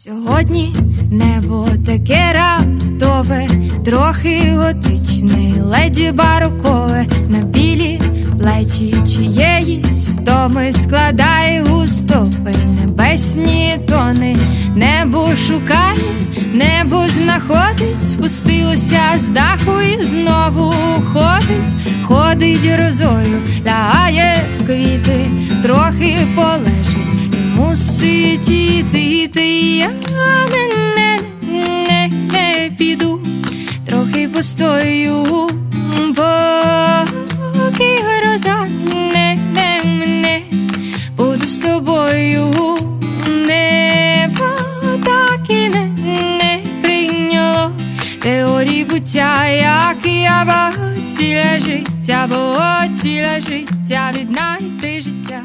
Сьогодні небо таке раптове, трохи готичне, леді барокове, на білі плечі чиєїсь втоми складає густопи небесні тони. Небо шукає, небо знаходить, спустилося з даху і знову ходить, ходить розою, лягає в квіти, трохи полежить і мусить іти. Я не піду, трохи постою, поки гроза не мене, буду з тобою. Небо так і не прийняло теорії буття, як я, бо ціле життя віднайти життя.